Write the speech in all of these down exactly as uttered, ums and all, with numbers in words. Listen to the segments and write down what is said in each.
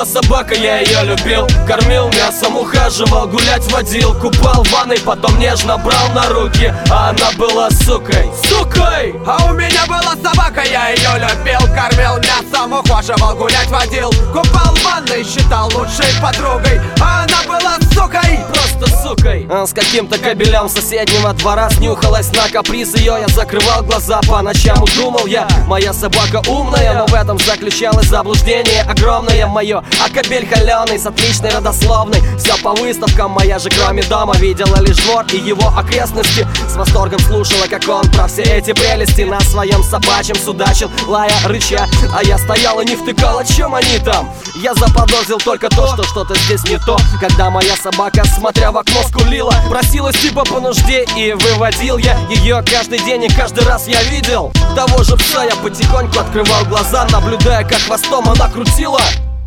была собака, я ее любил. Кормил мясом, ухаживал, гулять водил. Купал в ванной, потом нежно брал на руки. А она была сукой, сукой! А у меня была собака, я ее любил. Кормил мясом, ухаживал, гулять водил. Купал в ванной, считал лучшей подругой. А она была сукой, просто сукой. А с каким-то кобелем соседнего двора снюхалась на каприз ее. Я закрывал глаза по ночам, думал я, моя собака умная. Но в этом заключалось заблуждение огромное мое. А кобель холеный с отличной родословной. Все по выставкам, моя же кроме дома видела лишь двор и его окрестности. С восторгом слушала, как он про все эти прелести на своем собачьем судачил, лая, рыча. А я стоял и не втыкал, о чем они там. Я заподозрил только то, что что-то здесь не то. Когда моя собака, смотря в окно, скулила, просилась типа по нужде, и выводил я ее каждый день, и каждый раз я видел того же пса. Я потихоньку открывал глаза, наблюдая, как хвостом она крутила.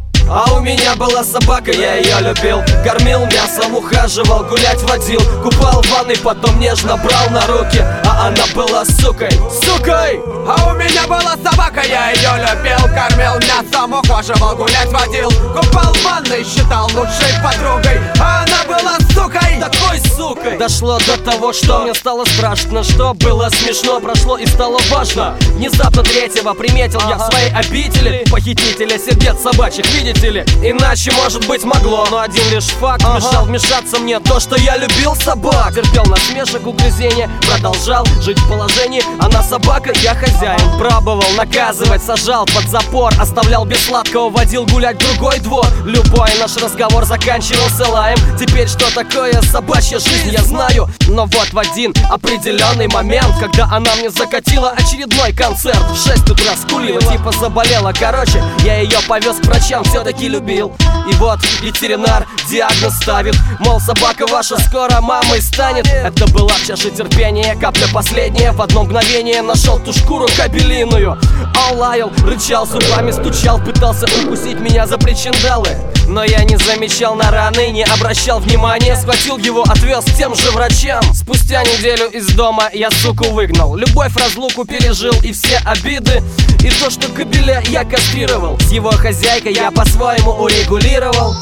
А у меня была собака, я ее любил. Кормил мясом, ухаживал, гулять водил. Купал в ванной, потом нежно брал на руки. А она была сукой, сукой! А у меня была собака, я ее любил. Кормил мясом, ухаживал, гулять водил. Купал в ванной, считал лучшей подругой. А она была сукой, такой сукой! Дошло до того, что мне стало страшно. Что было смешно, прошло и стало важно. Внезапно третьего приметил я в своей обители похитителя сердец собачьих, видите ли? Иначе, может быть, могло, но один лишь факт ага. мешал вмешаться мне. То, что я любил собак, терпел насмешек, угрызения, продолжал жить в положении. Она собака, я хозяин. Пробовал наказывать, сажал под запор, оставлял без сладкого, водил гулять в другой двор. Любой наш разговор заканчивался лаем. Теперь что такое собачья жизнь, я знаю. Но вот в один определенный момент, когда она мне закатила очередной концерт, в шесть утра скулила, типа заболела. Короче, я ее повез к врачам, все-таки любил. И вот ветеринар диагноз ставит, мол, собака ваша скоро мамой станет. Это была в чаше терпения капля последняя. В одно мгновение нашел ту шкуру кобелиную. Он лаял, рычал, зубами стучал, пытался укусить меня за причиндалы. Но я не замечал на раны, не обращал внимания. Схватил его, отвез к тем же врачам. Спустя неделю из дома я суку выгнал. Любовь, разлуку пережил и все обиды. И то, что кобеля я кастрировал, с его хозяйкой я по-своему урегулировал.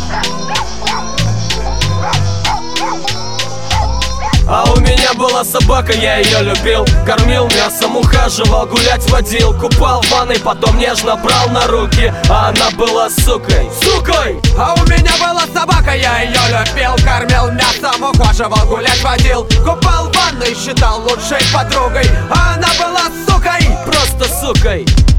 А у меня была собака, я ее любил. Кормил мясом, ухаживал, гулять водил. Купал в ванной, потом нежно брал на руки. А она была сукой, сукой! А у меня была собака, я ее любил. Кормил мясом, ухаживал, гулять водил. Купал в ванной, считал лучшей подругой. А она была сукой, просто сукой!